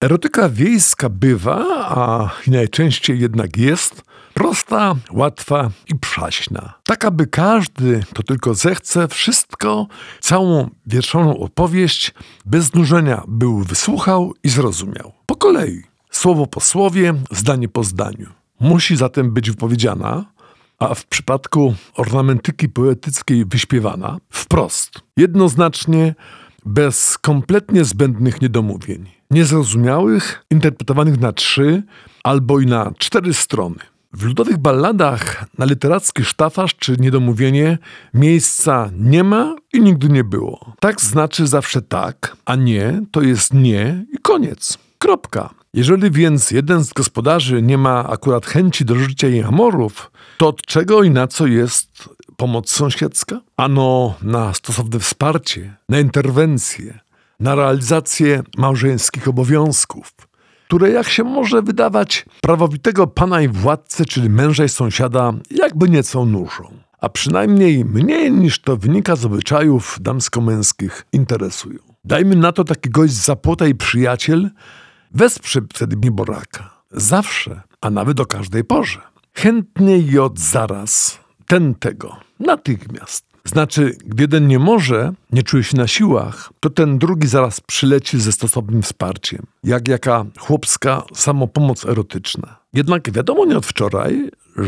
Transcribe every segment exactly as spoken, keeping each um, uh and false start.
Erotyka wiejska bywa, a najczęściej jednak jest, prosta, łatwa i przaśna. Tak, aby każdy, kto tylko zechce, wszystko, całą wierszoną opowieść, bez znużenia był wysłuchał i zrozumiał. Po kolei, słowo po słowie, zdanie po zdaniu. Musi zatem być wypowiedziana, a w przypadku ornamentyki poetyckiej wyśpiewana, wprost, jednoznacznie, bez kompletnie zbędnych niedomówień, niezrozumiałych, interpretowanych na trzy albo i na cztery strony. W ludowych balladach na literacki sztafaż czy niedomówienie miejsca nie ma i nigdy nie było. Tak znaczy zawsze tak, a nie to jest nie i koniec. Kropka. Jeżeli więc jeden z gospodarzy nie ma akurat chęci do życia i amorów, to od czego i na co jest pomoc sąsiedzka? Ano na stosowne wsparcie, na interwencję, na realizację małżeńskich obowiązków, które, jak się może wydawać, prawowitego pana i władcę, czyli męża i sąsiada, jakby nieco nużą. A przynajmniej mniej niż to wynika z obyczajów damsko-męskich interesują. Dajmy na to taki gość z zapłota i przyjaciel, wesprze wtedy nieboraka. Zawsze, a nawet o każdej porze. Chętnie i od zaraz, ten tego, natychmiast. Znaczy, gdy jeden nie może, nie czuje się na siłach, to ten drugi zaraz przyleci ze stosownym wsparciem. Jak jaka chłopska samopomoc erotyczna. Jednak wiadomo nie od wczoraj,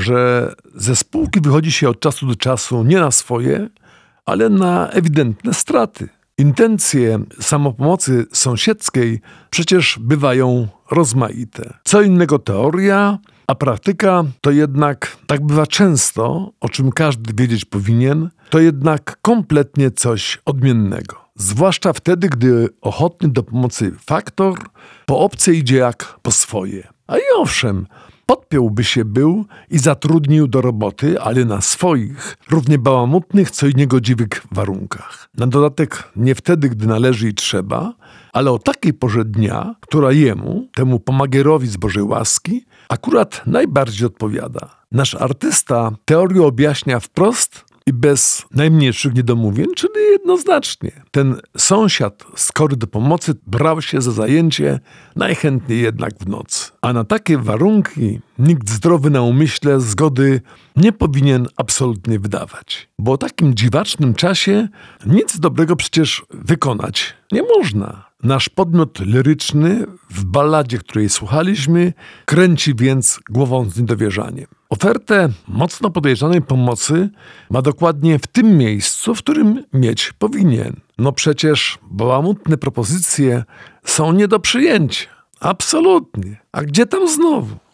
że ze spółki wychodzi się od czasu do czasu nie na swoje, ale na ewidentne straty. Intencje samopomocy sąsiedzkiej przecież bywają rozmaite. Co innego teoria, a praktyka to jednak, tak bywa często, o czym każdy wiedzieć powinien, to jednak kompletnie coś odmiennego. Zwłaszcza wtedy, gdy ochotny do pomocy faktor po obce idzie jak po swoje. A i owszem, podpiąłby się był i zatrudnił do roboty, ale na swoich, równie bałamutnych, co i niegodziwych warunkach. Na dodatek nie wtedy, gdy należy i trzeba, ale o takiej porze dnia, która jemu, temu pomagierowi z Bożej łaski, akurat najbardziej odpowiada. Nasz artysta teorię objaśnia wprost i bez najmniejszych niedomówień, czyli jednoznacznie. Ten sąsiad skory do pomocy brał się za zajęcie najchętniej jednak w nocy. A na takie warunki nikt zdrowy na umyśle zgody nie powinien absolutnie wydawać. Bo o takim dziwacznym czasie nic dobrego przecież wykonać nie można. Nasz podmiot liryczny w balladzie, której słuchaliśmy, kręci więc głową z niedowierzaniem. Ofertę mocno podejrzanej pomocy ma dokładnie w tym miejscu, w którym mieć powinien. No przecież bałamutne propozycje są nie do przyjęcia. Absolutnie. A gdzie tam znowu?